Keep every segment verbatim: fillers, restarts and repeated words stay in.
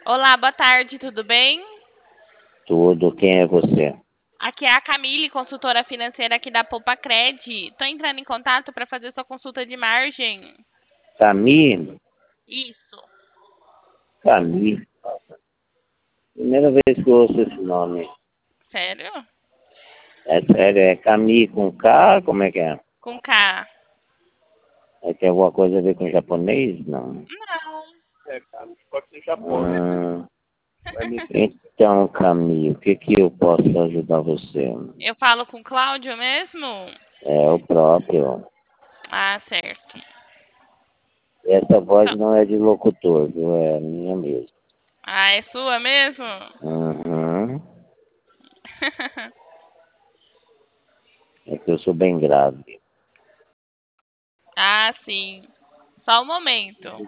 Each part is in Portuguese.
Olá, boa tarde, tudo bem? Tudo, quem é você? Aqui é a Camille, consultora financeira aqui da Poupa Cred. Estou entrando em contato para fazer sua consulta de margem. Camille? Isso. Camille? Primeira vez que eu ouço esse nome. Sério? É sério, é Camille com K? Como é que é? Com K. É, tem alguma coisa a ver com japonês? Não. Não. Hum, então, Camille, o que que eu posso ajudar você? Eu falo com Cláudio mesmo? É o próprio. Ah, certo. Essa voz Então- não é de locutor, viu? É minha mesmo. Ah, é sua mesmo? Uhum. É que eu sou bem grave. Ah, sim. Só um momento.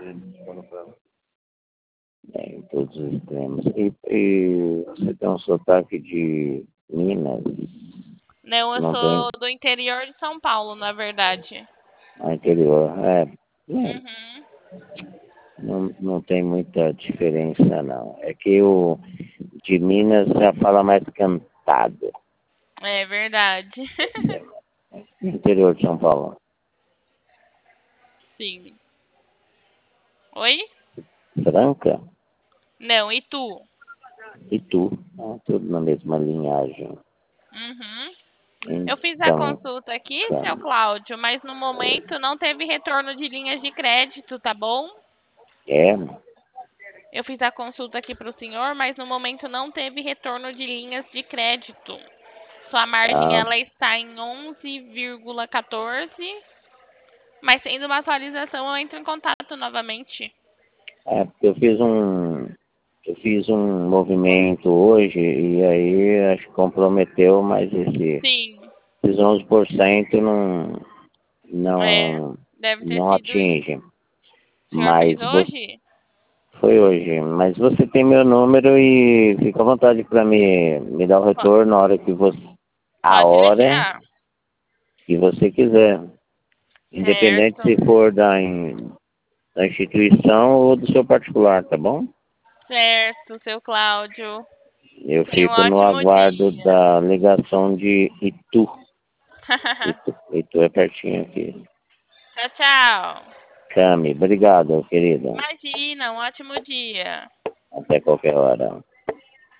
É, em todos os extremos. E, e você tem um sotaque de Minas? Não, eu Não sou tem do interior de São Paulo, na verdade. no interior. É, é, Uhum. não, não tem muita diferença, não. É que o de Minas já fala mais cantado. É verdade. No interior de São Paulo. Sim. Oi? Franca? Não, e tu? E tu? Ah, tudo na mesma linhagem. Uhum. Eu fiz a Então, consulta aqui, seu Cam- Cláudio, mas no momento não teve retorno de linhas de crédito, tá bom? é? Eu fiz a consulta aqui para o senhor, mas no momento não teve retorno de linhas de crédito. Sua margem Ah, ela está em onze vírgula quatorze, mas sendo uma atualização eu entro em contato novamente. é, porque eu fiz um, eu fiz um movimento hoje e aí acho que comprometeu, mas esse, Sim, esses onze por cento não, é, não, deve ter não sido isso. atinge. O senhor fez Mas você, hoje? foi hoje, mas você tem meu número e fica à vontade para me, me dar o Po- retorno na hora que você, a Pode hora deixar. que você quiser. Independente Certo, se for da, in- da instituição ou do seu particular, tá bom? certo, seu Cláudio. Eu Tenha um fico no ótimo aguardo dia. da ligação de Itu. Itu, Itu é pertinho aqui. Tchau, tchau. Cami, obrigado, querida. Imagina, um ótimo dia. Até qualquer hora.